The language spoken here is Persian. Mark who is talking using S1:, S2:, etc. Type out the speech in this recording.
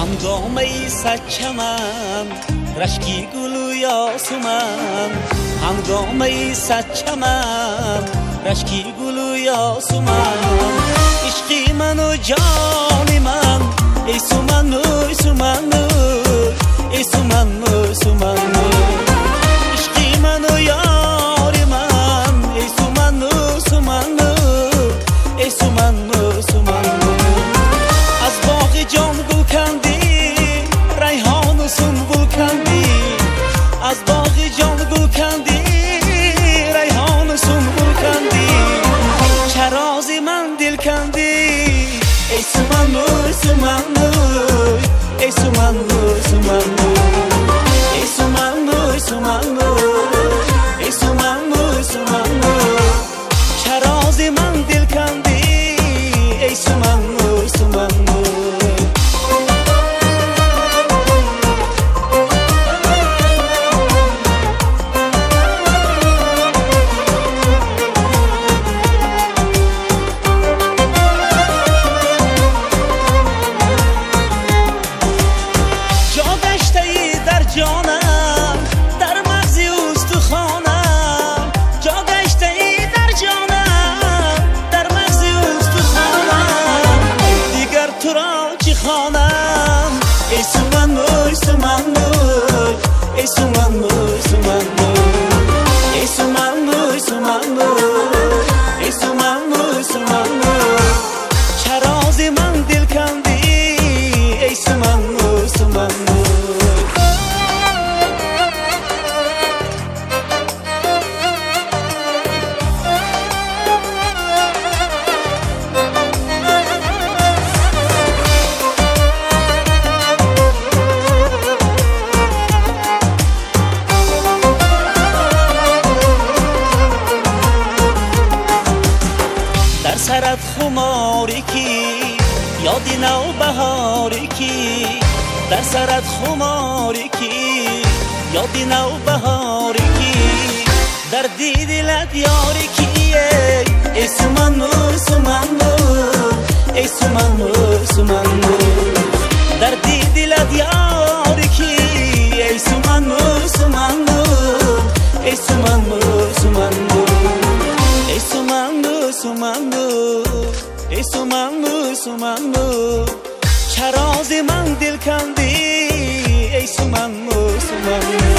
S1: هنگامه سچمم رشکی گلو یاسمم هنگامه سچمم رشکی گلو یاسمم عشقی من و جان من ای سومن ای سومن ای سومن ای سومن عشقی من و یار من ای سومن ای سومن ای سومن ای سومن از باغ جان گل کندی ریحان و سنبل کندی از باغ جان گل کندی ریحان و سنبل کندی چراز من دل کندی ای سومن ای سومن ای سومن ای سومن ای سومن ای سومن ای سومن ای سومن چراز من دل کندی ای سومن ای سومن چراز من دل کندی ای سومن ای سومن در سرت خماری کی یادی نو بهاری کی در سرت خماری کی یادی نو بهاری کی در دیدلت یاری کی ای سومن ای سومن ای سومن ای سومن در دیدلت یاری کی ای سومن ای سومن ای سومن ای سومن ای سومن ای سومن ای سومن ای سومن چراز من دل کندی ای سومن ای سومن